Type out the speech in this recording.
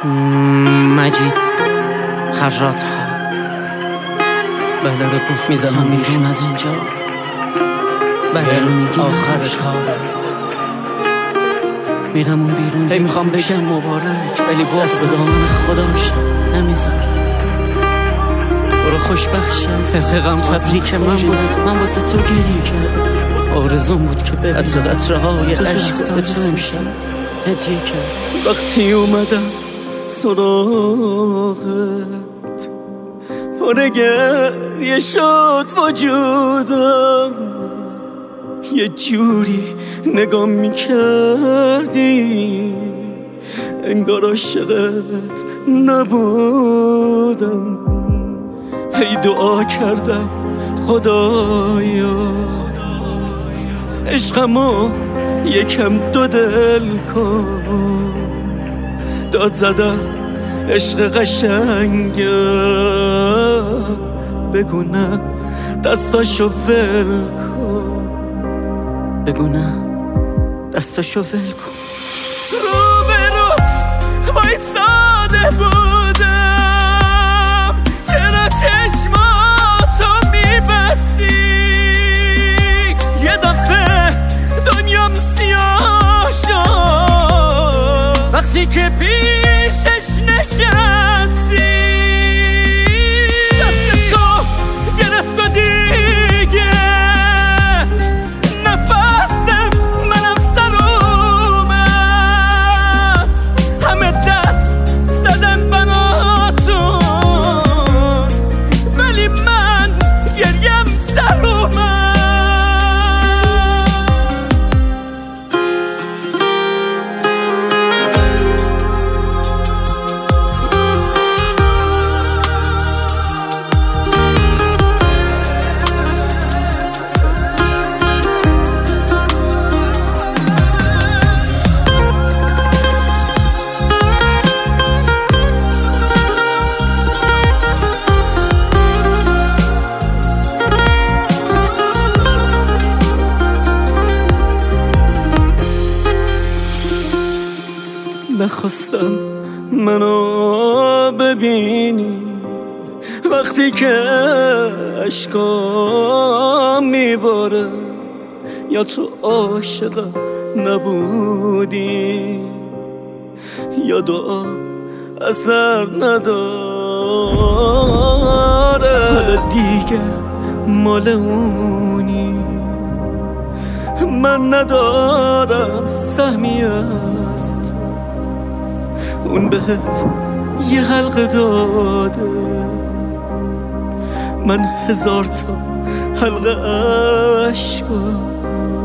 مجید خرات ها بله رو گفت میزنم بیرون از اینجا. بله رو میگیم آخر کار میرم اون بیرون. هی میخوام بگم مبارک ولی باز به دامن خداش نمیذاره. برو خوشبخشم تفقم تبریک من بود. من واسه تو گریه کردم. آرزون بود که ببینم قطره های عشق به تو میشم هدیه کرد. وقتی اومدم سراغت پر گریه شد وجودم. یه جوری نگاه میکردی انگار عاشقت نبودم. هی دعا کردم خدایا عشقمو یکم دو دل کن. داد زدم عشق قشنگه بگو نه دستاشو ول کن. بگو نه دستاشو ول کن. رو به روت وایساده بودم چرا چشماتو میبستی. یه دفعه دنیام سیاه شد وقتی که پیشش نشستی. دست تو گرفت و دیگه نفسم منم سلومم. همه دست زدن بناتون ولی من گریم در اومد. نخواستم منو ببینی وقتی که اشکام میباره. یا تو عاشقم نبودی یا دعا اثر نداره. حالا دیگه مال اونی من ندارم سهمی است. اون بهت یه حلقه داده من 1000 تا حلقه عشقم